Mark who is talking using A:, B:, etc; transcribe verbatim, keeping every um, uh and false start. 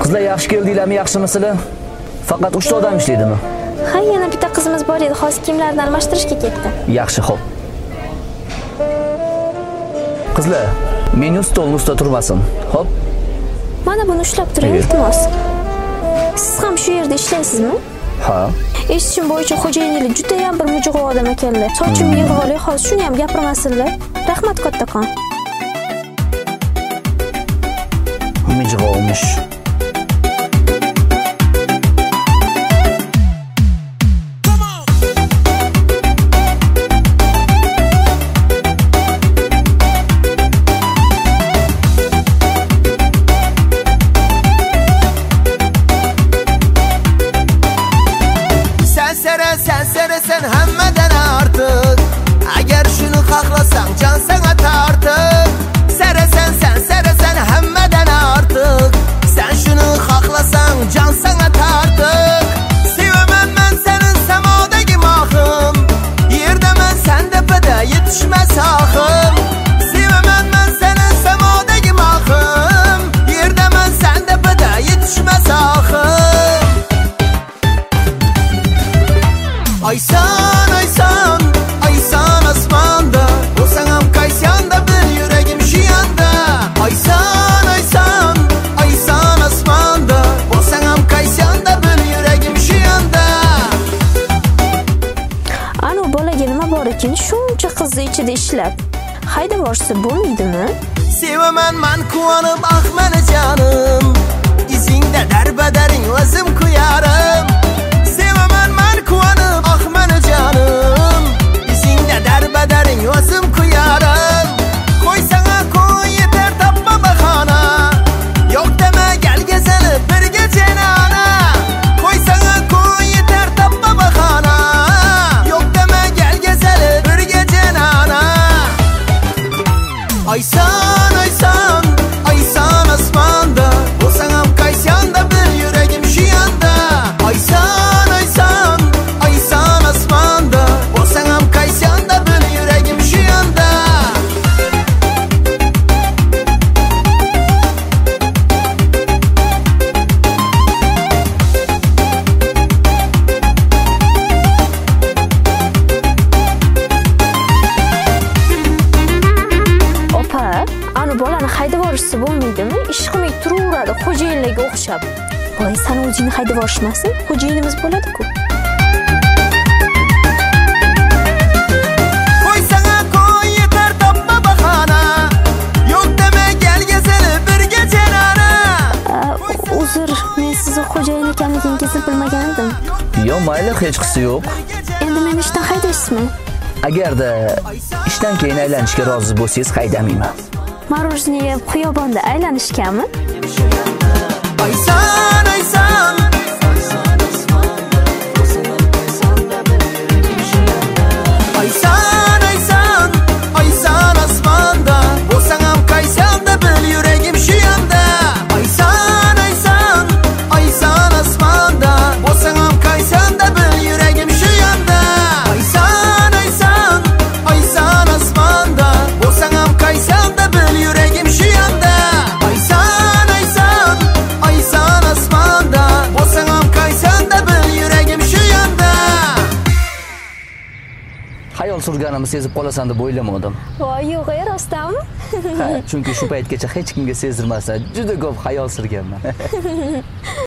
A: Qizlar yaxshi keldinglarmi, yaxshimisizlar? Faqat uchta odam ishlaydimi?
B: Ha, yana bitta qizimiz bor edi, hozir kiyimlarini almashtirishga ketdi.
A: Yaxshi, xo'p. Qizlar, menyu stolni ustida turmasin. Xo'p.
B: Mana buni ushlab turing, iltimos. Siz ham shu yerda ishlaysizmi?
A: Ha.
B: Eshitishim bo'yicha xo'jayinlar juda ham bir mujg'u odam ekanlar. Sochimni yig'ib olay, hozir shuni ham gapirmasinlar. Rahmat kattakon.
A: Mujg'umish.
C: Sen hammadan ortiq, agar shuni xohlasang jon senga tortiq. Sarasan sen sarasan hammadan ortiq, sen shuni xohlasang jon senga tortiq. Sevaman men seni samodagi mohim, yerdaman senda pada yetishmas oxim. Sevaman men seni samodagi mohim, yerdaman senda pada yetishmas oxim. Aysan, aysan, aysan osmonda, bo'lsang ham qaysanda bir yuragim shu yonda. Aysan, aysan, aysan osmonda, bo'lsang ham qaysanda bir yuragim shu yonda.
B: Ana bolaga nima bor ekan, shuncha qizni ichida ishlab, haydab yuborsa bo'lmaydimi?
C: Sevaman men quvonib, ah meni jonim, izingda darbadaring o'zim kuyarim. Sevaman men quvonib, ah meni jonim, izingda darbadaring o'zim kuyarim. Qo'ysanga qo'y yetar topma bahona, yo'q dema gal gezalib birga jenona. Qo'ysanga qo'y yetar topma bahona, yo'q dema gal gezalib birga jenona. Aysan, aysan, aysan osmonda, bo'lsang ham qaysanda bir yuragim shu yonda. Aysan, aysan, aysan osmonda, bo'lsang ham qaysanda bir yuragim shu yonda.
B: Opa, ana bolani haydab yuborishsa bo'lmaydimi? Ish qilmay turaveradi xo'jayinlarga o'xshab. Voy, san o'zingni haydab yuborishmasin, xo'jayinimiz bo'ladi-ku.
C: Qo'ysanga qo'y yetar topma bahona, yo'q dema gal gezalib birga jenona.
B: Uzr, men sizni xo'jayin ekanligingizni bilmagan edim.
A: Yo, mayli, hech qisi yo'q.
B: Endi meni ishdan haydaysizmi?
A: Agarda ishdan keyin aylanishga rozi bo'lsangiz, haydamayman.
B: Marujniya xiyobonda aylanishganmi?
C: Aysan, aysan, aysan, aysan, aysan osmonda, bo'lsang ham qaysanda bir yuragim shu yonda. Aysan, aysan, aysan osmonda, bo'lsang ham qaysanda bir yuragim shu yonda. Aysan, aysan, aysan osmonda, bo'lsang ham qaysanda bir yuragim shu yonda. Aysan, aysan, aysan osmonda, bo'lsang ham qaysanda bir yuragim shu yonda.
A: Xayol surganimni sezib qolasan deb o'ylamadim.
B: Voy, yo'q, rostdanmi?
A: Ha, chunki shu paytgacha hech kimga sezdirmasdan juda ko'p xayol surganman.